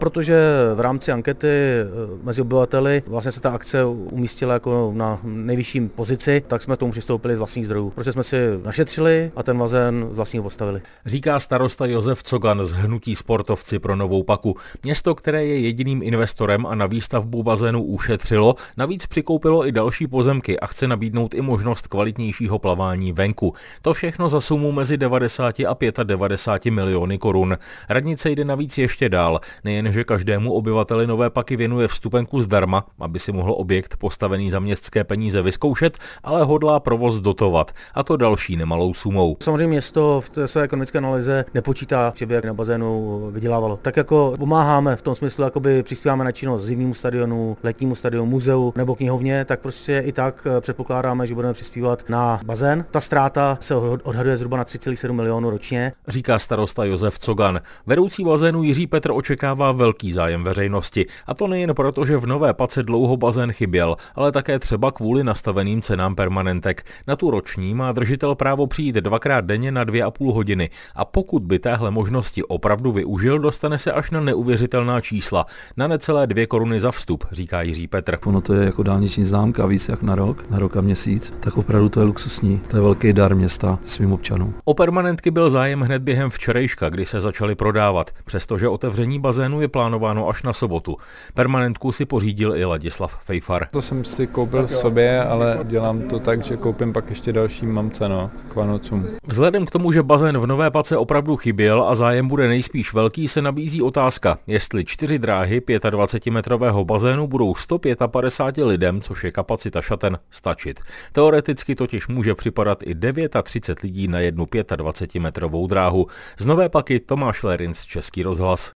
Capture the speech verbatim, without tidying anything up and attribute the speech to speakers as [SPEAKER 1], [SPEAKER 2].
[SPEAKER 1] protože v rámci ankety mezi obyvateli vlastně se ta akce umístila jako na nejvyšším pozici, tak jsme k tomu přistoupili z vlastních zdrojů. Protože jsme si našetřili a ten bazén z vlastního postavili.
[SPEAKER 2] Říká starosta Josef Cogan z hnutí Sportovci pro Novou Paku. Město, které je jediným investorem a na výstavbu bazénu ušetřilo, navíc přikoupilo i další pozemky a chce nabídnout i možnost kvalitnějšího plavání venku. To všechno za sumu mezi devadesát a devadesát pět miliony korun. Radnice jde navíc ještě dál. Nejenže každému obyvateli Nové Paky věnuje vstupenku zdarma, aby si mohl objekt postavený za městské peníze vyzkoušet, ale hodlá provoz dotovat. A to další nemalou sumou.
[SPEAKER 1] Samozřejmě město v té své ekonomické analýze nepočítá, že by na bazénu vydělávalo. Tak jako pomáháme v tom smyslu, jakoby přispíváme na činnost zimnímu stadionu, letnímu stadionu, muzeu nebo knihovně, tak prostě i tak předpokládáme, že budeme přispívat na bazén. Ta ztráta se odhaduje zhruba na tři celá sedm milionů ročně.
[SPEAKER 2] Říká starosta Josef Cogan. Vedoucí bazénu Jiří Petr očekává velký zájem veřejnosti. A to nejen proto, že v Nové Pace dlouho bazén chyběl, ale také třeba kvůli nastaveným cenám permanentek. Na tu roční má držitel právo přijít dvakrát denně na dvě a půl hodiny. A pokud by téhle možnosti opravdu využil, dostane se až na neuvěřitelná čísla. Na necelé dvě koruny za vstup, říká Jiří Petr.
[SPEAKER 3] Ono to je jako dálniční známka, víc jak na rok, na rok a měsíc, tak opravdu to je luxusní. To je velký dar města svým občanům.
[SPEAKER 2] O permanentky byl zájem hned během včerejška, kdy se začaly prodávat, přestože otevření bazénu je plánováno až na sobotu. Permanentku si pořídil i Ladislav Fejfar.
[SPEAKER 4] To jsem si koupil sobě, ale dělám to tak, že koupím pak ještě další mamce, no, k Vánocům.
[SPEAKER 2] Vzhledem k tomu, že bazén v Nové Pace opravdu chyběl a zájem bude nejspíš velký, se nabízí otázka, jestli čtyři dráhy dvacetimetrového bazénu budou sto padesát pět lidem, což je kapacita šaten, stačit. Teoreticky totiž může připadat i třicet devět lidí na jednu dvacetimetrovou dráhu. Z Nové Paky Tomáš Lérinc, Český rozhlas.